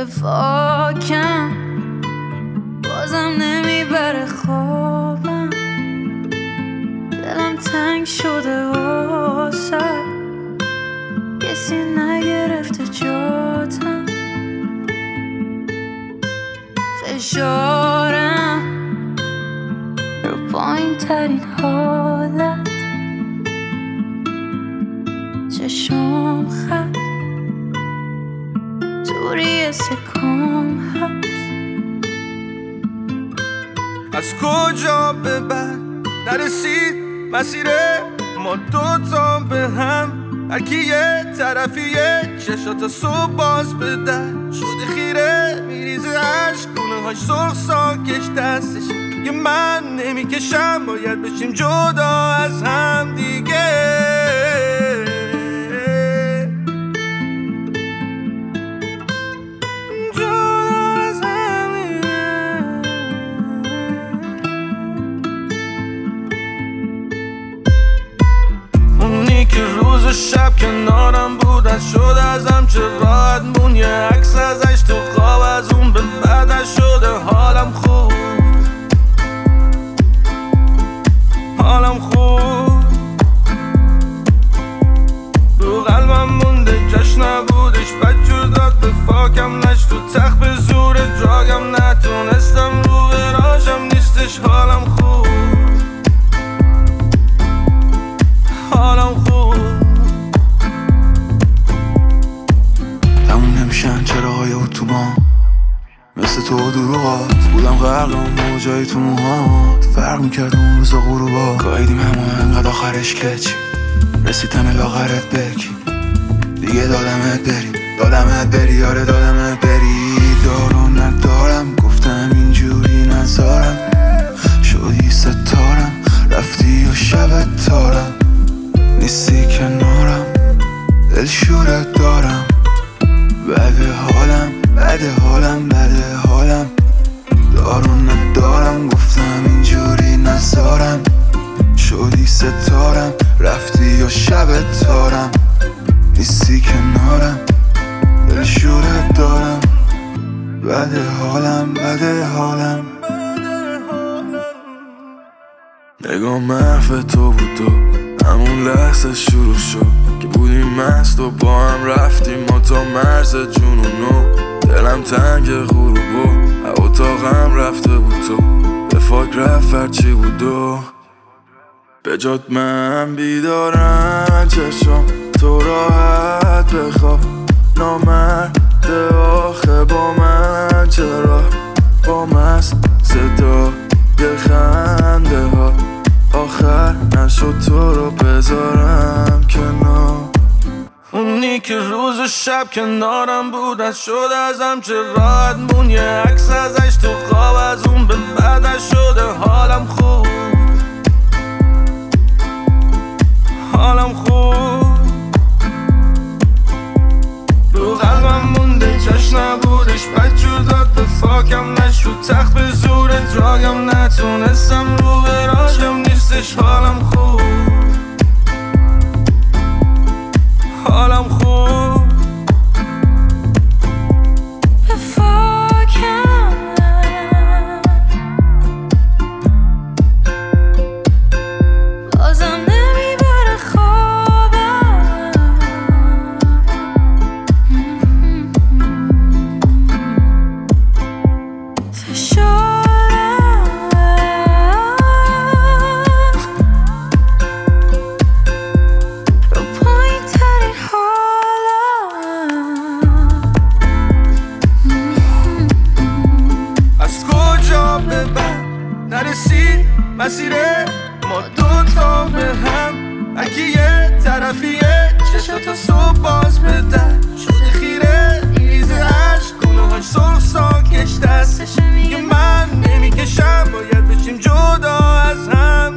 واکم بازم نمیبره خوابم، دلم تنگ شده واسه کسی نگرفته جاتم، فشارم رو پایین ترین حالت، چشم خط توری سکام هست. از کجا به بعد نرسید مسیر ما دوتا به هم، هرکی یه طرفیه چشاتا صبح باز به در شده خیره میریزه عشق، گونه هاش سرخ ساکش دستش میگه من نمیکشم، باید بشیم جدا از هم دیگه. که روز و شب کنارم بود از شد ازم چه راحت مون، یه عکس ازش تو خواب از اون به بعدش شده حالم خوب، حالم خوب. رو قلبم مونده جاش نبودش، بد جور داد به فاکم نشت تو تخت به زور دراگم، نتونستم رو براشم نیستش حالم خوب، حالم خوب. تموم نمیشن چراغای اتوبان مثل تو و دروغات، بودم غرق اون موجای تو موهات، فرق میکرد اون روزا غروبا، گاهیدیم همه انقدر آخرش کچی رسیدن لاغرت بکی دیگه، دادمت بری آره دادمت بری، دارو ندارم گفتم اینجوری نزارم، شدی ستارم رفتی و شبت تارم، نیستی کنارم دل شورت دارم، بده حالم دارو ندارم گفتم اینجوری نزارم، شدی ستارم رفتی و شبت تارم، نیستی کنارم دل شورت دارم، بده حالم. نگاه محو تو بود تو همون لحظه شروع شد که بودیم مست و با هم رفتیم ما تا مرز جنونو، دلم تنگ غروبو اتاقم رفته بود تو به فاک رفت هرچی بود و به جات من بیدارم، چشم تو راحت بخواب، نامرده آخه با من چرا با مست صدای خنده ها آخر نشد تو رو بذارم کنار، اونی که روز و شب کنارم بود از شد ازم چه راحت مون، یه عکس ازش تو خواب از اون به بعدش شده حالم خوب، حالم خوب. رو قلبم مونده جاش نبودش، بد جور داد به فاکم نشد تو تخت به زور دراگم، نتونستم رو براشم نیستش حالم خوب، حالم خوب. به فاکم بازم نمیبره خوابم، فشارم رو پایین ترین حالم. از کجا به بعد نرسید مسیر ما دوتا به هم، هرکی یه طرفیه چشاتا صبح باز به در شده خیره میریزه عشق، گونه هاش سرخ ساکش دستش میگه من نمیکشم، باید بشیم جدا از هم